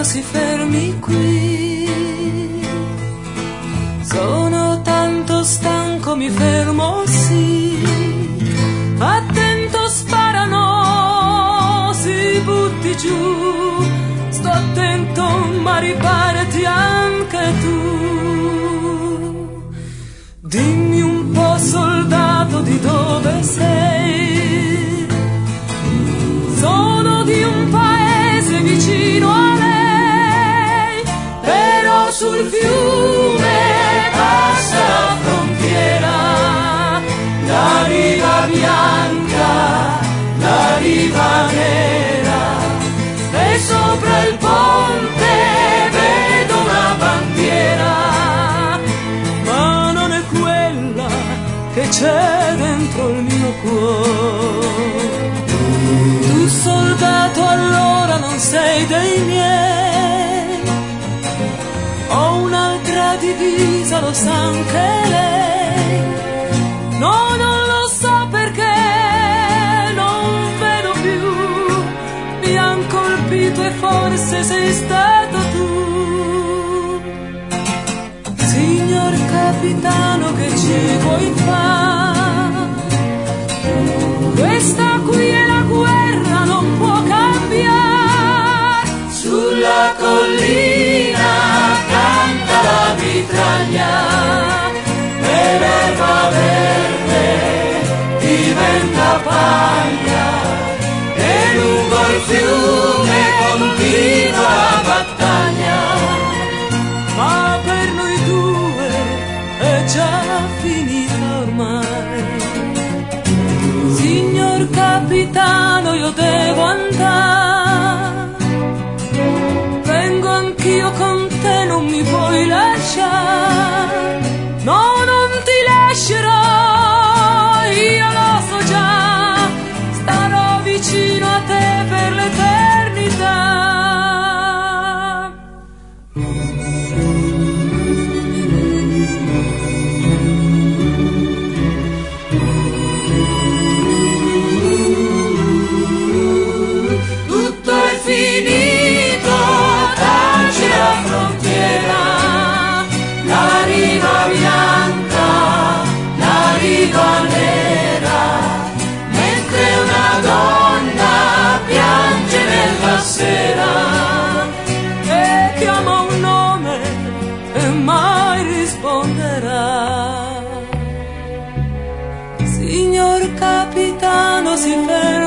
si fermi qui. Sono tanto stanco, mi fermo, sì. Attento, sparano, si butti giù. Sto attento, ma riparati anche tu. Dimmi un po', soldato, di dove sei? Sono di un paese vicino a lei, però sul fiume passa la frontiera, la riva bianca, la riva nera, e sopra il ponte vedo una bandiera, ma non è quella che c'è dentro il mio cuore. Tu soldato allora non sei dei miei, ho un'altra divisa, lo sa anche lei. No, non lo so perché non vedo più, mi han colpito e forse sei stato tu. Signor capitano, che ci vuoi fare? Questa qui è la guerra, non può cambiare. Sulla collina canta la mitraglia e l'erba verde diventa paglia e lungo il fiume continua la battaglia, ma per noi due è già finita ormai. Signor capitano, io devo andare, vengo anch'io con te, non mi puoi lasciare. No, non ti lascerò, io lo so già, starò vicino a te per l'eternità. Finito, tace la frontiera, la riva bianca, la riva nera, mentre una donna piange nella sera e chiama un nome e mai risponderà. Signor capitano, si ferma